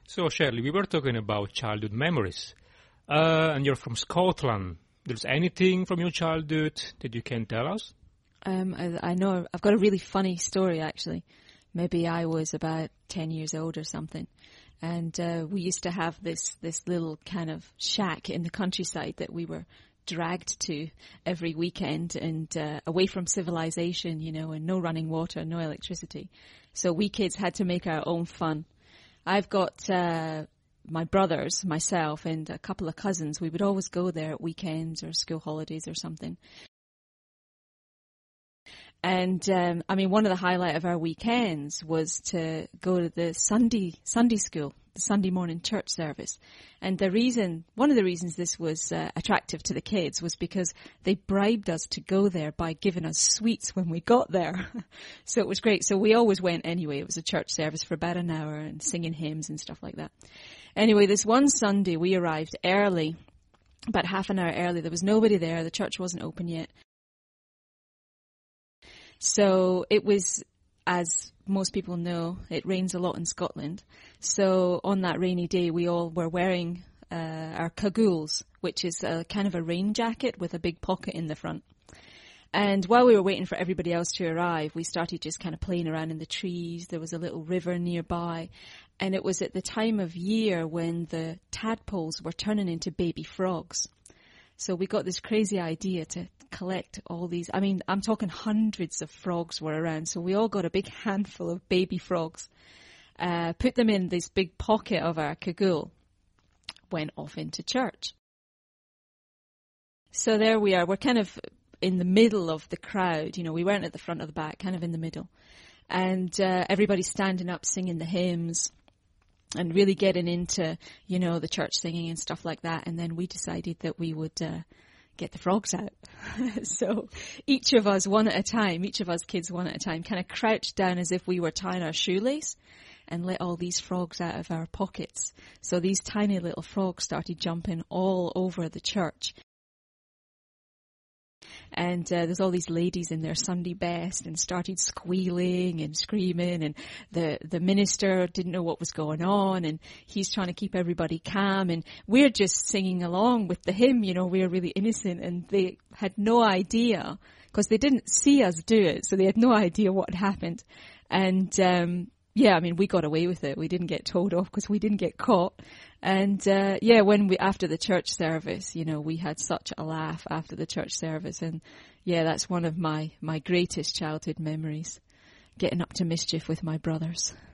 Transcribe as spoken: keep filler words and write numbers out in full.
So, Shirley, we were talking about childhood memories, uh, and you're from Scotland. There's anything from your childhood that you can tell us? Um, I, I know, I've got a really funny story, actually. Maybe I was about ten years old or something. And uh, we used to have this, this little kind of shack in the countryside that we were dragged to every weekend, and uh, away from civilization, you know, and no running water, no electricity. So we kids had to make our own fun. I've got uh, my brothers, myself, and a couple of cousins. We would always go there at weekends or school holidays or something. And, um, I mean, one of the highlight of our weekends was to go to the Sunday Sunday school, the Sunday morning church service. And the reason, one of the reasons this was uh, attractive to the kids was because they bribed us to go there by giving us sweets when we got there. So it was great. So we always went anyway. It was a church service for about an hour and singing hymns and stuff like that. Anyway, this one Sunday we arrived early, about half an hour early. There was nobody there. The church wasn't open yet. So it was, as most people know, it rains a lot in Scotland. So on that rainy day, we all were wearing uh, our cagoules, which is a kind of a rain jacket with a big pocket in the front. And while we were waiting for everybody else to arrive, we started just kind of playing around in the trees. There was a little river nearby. And it was at the time of year when the tadpoles were turning into baby frogs. So we got this crazy idea to collect all these. I mean, I'm talking hundreds of frogs were around. So we all got a big handful of baby frogs, uh, put them in this big pocket of our cagoule, went off into church. So there we are. We're kind of in the middle of the crowd. You know, we weren't at the front or the back, kind of in the middle. And uh, everybody's standing up singing the hymns and really getting into, you know, the church singing and stuff like that. And then we decided that we would uh, get the frogs out. So each of us, one at a time, each of us kids one at a time, kind of crouched down as if we were tying our shoelace and let all these frogs out of our pockets. So these tiny little frogs started jumping all over the church. And uh, there's all these ladies in their Sunday best and started squealing and screaming, and the, the minister didn't know what was going on, and he's trying to keep everybody calm, and we're just singing along with the hymn, you know, we're really innocent, and they had no idea, because they didn't see us do it, so they had no idea what had happened. And um yeah, I mean, we got away with it. We didn't get told off because we didn't get caught. And, uh, yeah, when we, after the church service, you know, we had such a laugh after the church service. And yeah, that's one of my, my greatest childhood memories, getting up to mischief with my brothers.